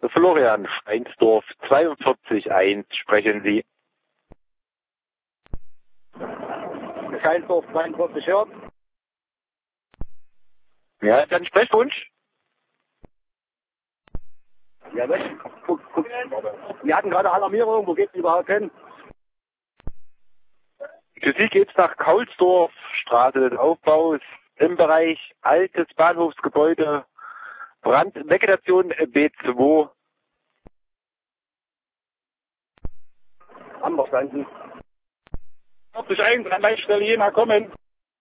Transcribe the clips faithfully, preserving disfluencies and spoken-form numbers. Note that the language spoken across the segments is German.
Florian Steinsdorf, zweiundvierzig eins, sprechen Sie. Steinsdorf zweiundvierzig hört. Ja, dann Sprechwunsch. Ja, weg. Guck, guck. Wir hatten gerade Alarmierung, wo geht's überhaupt hin? Für Sie geht's nach Kaulsdorf, Straße des Aufbaus, im Bereich altes Bahnhofsgebäude, Brandvegetation B zwei. Haben wir verstanden. vierzig eins, an meine Stelle Jena kommen.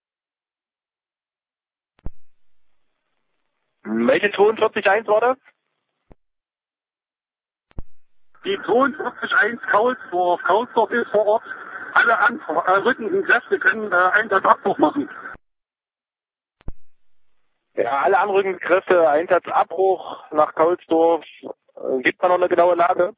Welche zweiundvierzig eins war das? Die zweiundvierzig eins Kaulsdorf. Kaulsdorf ist vor Ort. Alle anrückenden Kräfte können äh, Einsatzabbruch machen. Ja, alle anrückenden Kräfte, Einsatzabbruch nach Kaulsdorf. Äh, gibt man noch eine genaue Lage?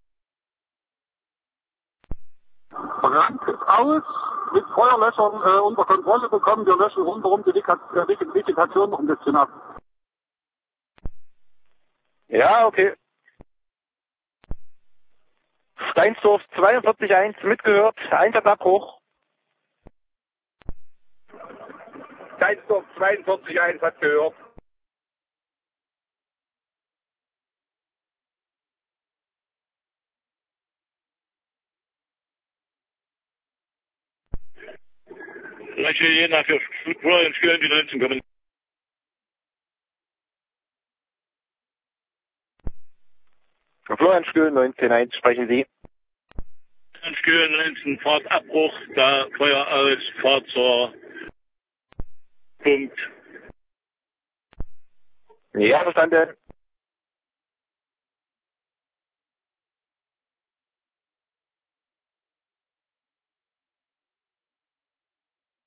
Brand ist aus, mit Feuerlöschern äh, unter Kontrolle bekommen. Wir löschen rundherum die Vegetation noch ein bisschen ab. Ja, okay. Steinsdorf zweiundvierzig eins mitgehört, Einsatzabbruch. Steinsdorf zweiundvierzig eins hat gehört. Gleiche Jena für Florian Stürm, die neunzehn kommen. Florian Stürm, neunzehn eins, sprechen Sie. Florian Stürm, neunzehn, Fahrtabbruch, da Feuer aus, Fahrt zur Punkt. Ja, verstanden.